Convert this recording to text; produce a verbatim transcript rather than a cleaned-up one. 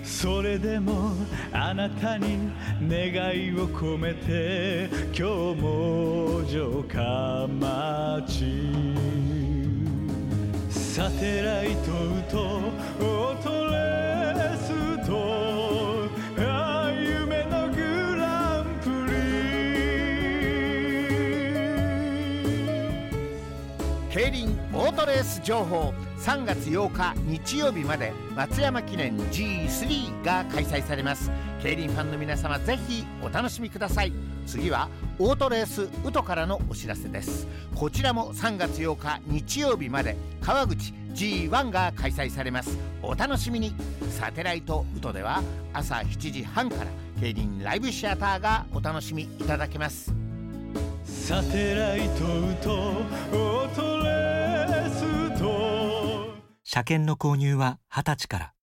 それでもあなたに願いを込めて今日も城下町サテライトとオートレスとあ夢のグランプリ競輪オートレース情報。さんがつようか日曜日まで松山記念 ジースリー が開催されます。競輪ファンの皆様、ぜひお楽しみください。次はオートレースウトからのお知らせです。こちらもさんがつようか日曜日まで川口 ジーワン が開催されます。お楽しみに。サテライトウトでは朝しちじはんから競輪ライブシアターがお楽しみいただけます。 サテライトとオートレースと。 車検の購入ははたちから。